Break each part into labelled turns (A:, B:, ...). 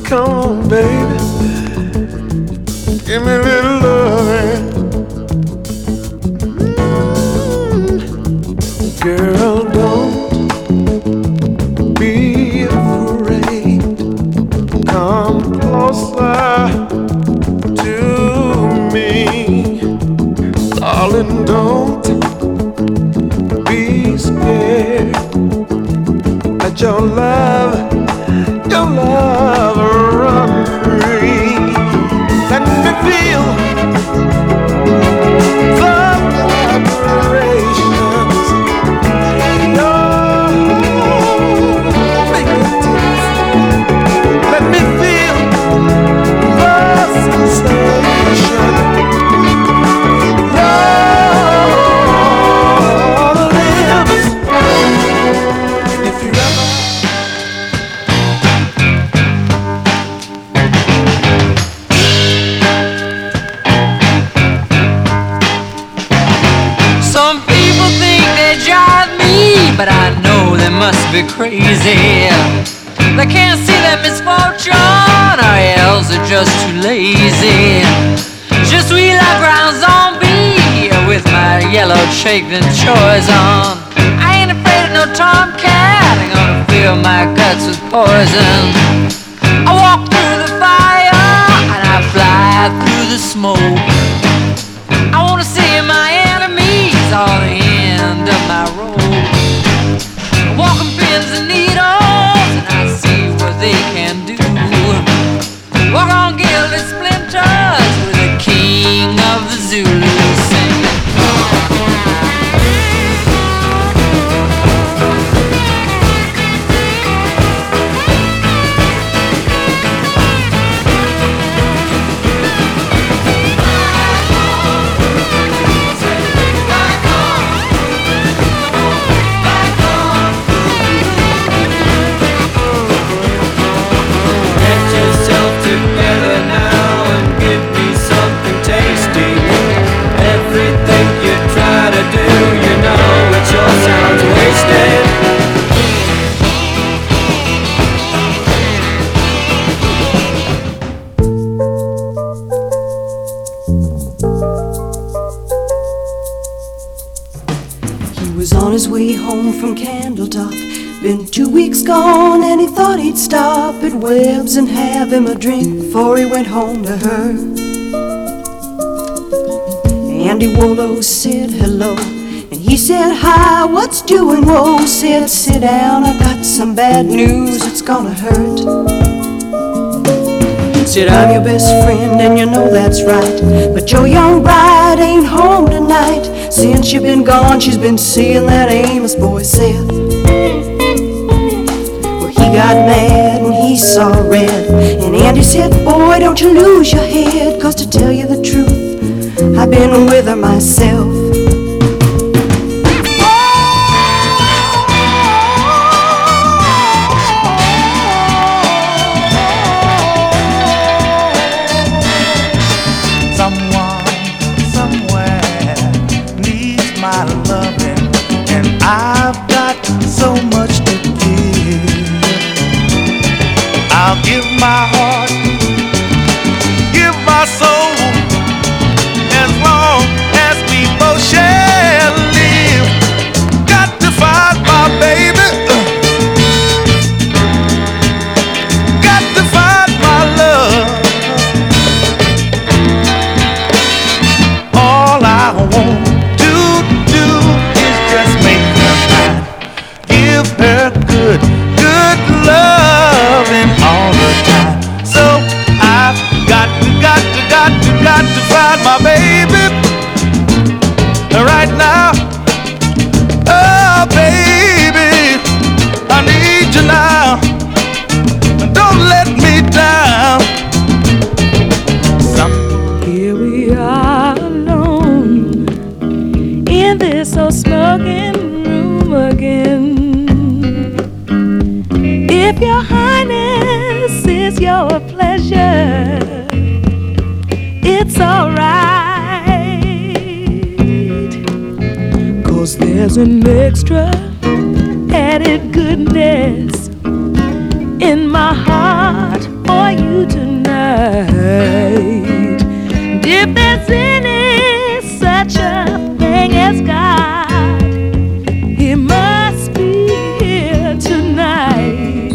A: Come on, baby, give me a little loving. Girl, don't be afraid. Come closer to me. Darling, don't be scared. Let your love run free. Let me feel the vibrations. Your fingertips. Let me feel the sensation. Your lips. If you ever
B: but I know they must be crazy. They can't see their misfortune, or else they're just too lazy. Je suis la grande zombie with my yellow shaking choice on. I ain't afraid of no tomcat. I'm gonna fill my guts with poison. I walk through the fire and I fly through the smoke. I wanna see my enemies on the end of my rope. Walking pins and needles, and I see what they can do. Walk on gilded splinters with the king of the Zulu singing.
C: Way home from Candletop, been 2 weeks gone, and he thought he'd stop at Webb's and have him a drink before he went home to her. Andy Wollo said hello, and he said hi, what's doing? Whoa, said sit down, I got some bad news, it's gonna hurt. Said I'm your best friend and you know that's right, but your young bride ain't home tonight. Since you've been gone, she's been seeing that Amos boy Seth. Well, he got mad and he saw red, and Andy said, boy, don't you lose your head, 'cause to tell you the truth, I've been with her myself.
D: I've got so much to give. I'll give my heart, give my soul, as long as we both shall live. Got to find my baby, got to find my love. All I want to do is just make her good loving all the time. So I've got to find my baby right now. Oh baby, I need you now. Don't let me down.
E: Here we are alone in this old smoking room again. If your highness is your pleasure, it's alright, 'cause there's an extra added goodness in my heart for you. you tonight. And if there's any such a thing as God, He must be here tonight.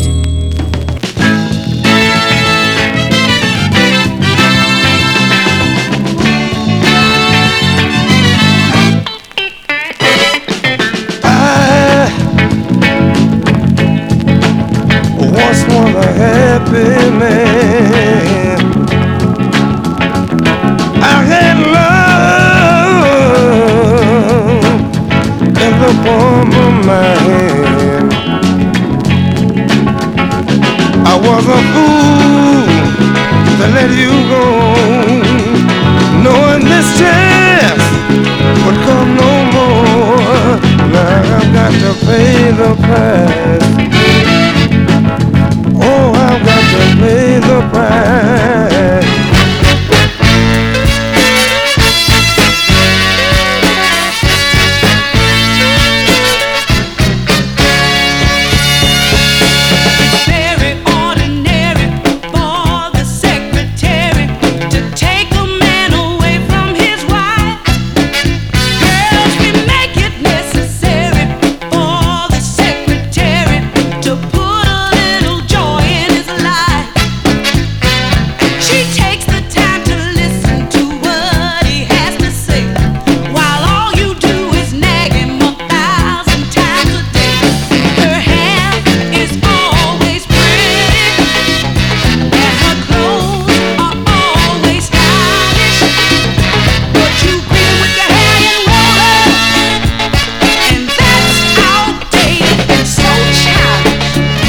A: Once was a happy man. I had love in the palm of my hand. I was a fool to let you go, knowing this chance would come no more. Now I've got to pay the price. Oh, I've got to pay the price.
F: It's very ordinary for the secretary to take a man away from his wife. Girls, we make it necessary for the secretary to put a little joy in his life. She takes the time to listen to what he has to say, while all you do is nag him 1,000 times a day. Her hair is always pretty, and her clothes are always stylish. But you grin with your hair in rollers, and that's outdated and so childish.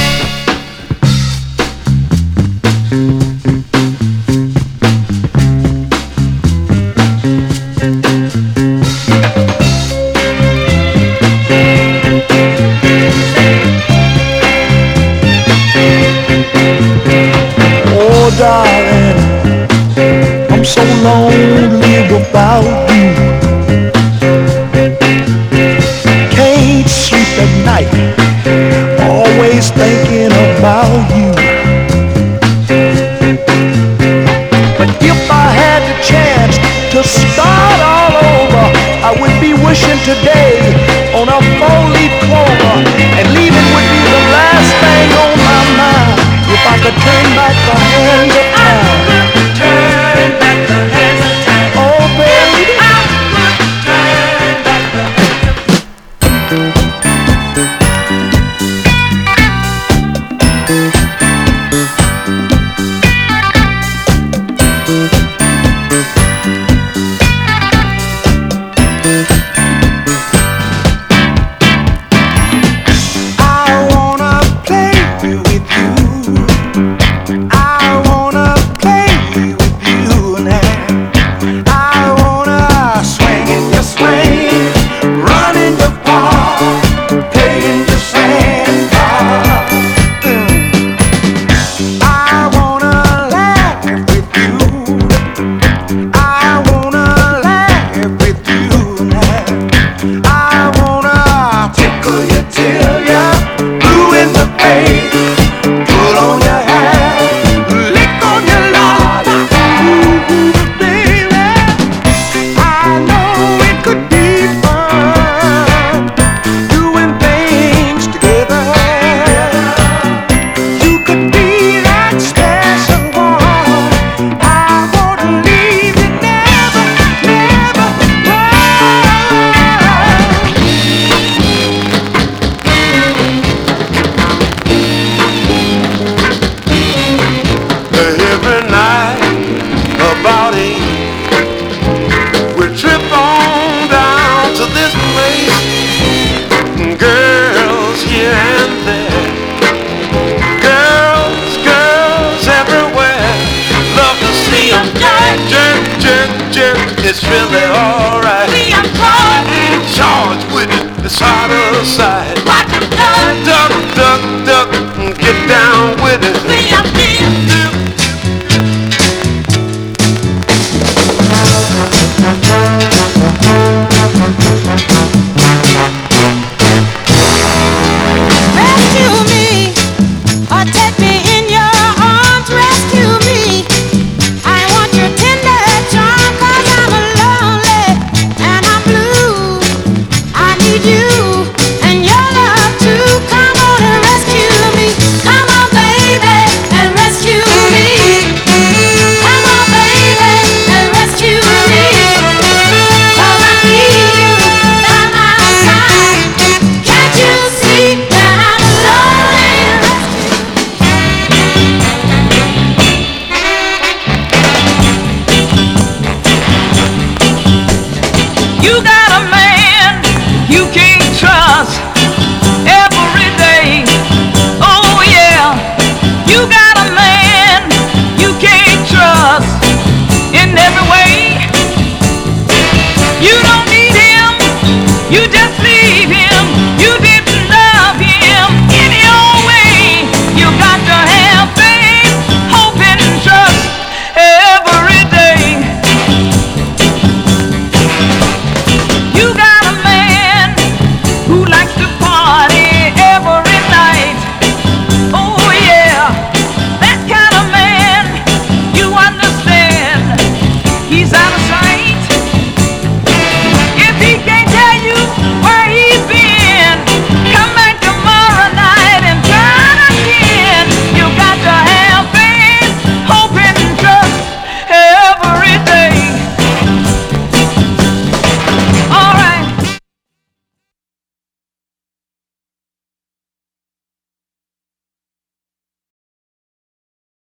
A: Oh, darling, I'm so lonely without you. Can't sleep at night, always thinking about you. But if I had the chance to start all over, I would be wishing today on a four-leaf clover, and leaving would be the last thing on my mind. If I could turn back the hands of time, turn back the hands of time. Oh, baby, I would turn back the I wanna play with you. I wanna play with you now. I wanna swing in your swing, run in your park, play in your sandbar. I wanna laugh with you. I wanna laugh with you now. I wanna tickle you till you're blue in the face. Pull on your hair, lick on your love, ooh, baby. I know it could be fun doing things together. You could be that special one. I wanna leave you never, never every night about 8, we trip on down to this place. Girls here and there, girls everywhere. Love to see 'em jerk, jerk, jerk. It's really alright. In charge with it, it's side to side. Duck, duck, duck, get down with it.
F: Rescue me, or take me in your arms. Rescue me. who likes to party.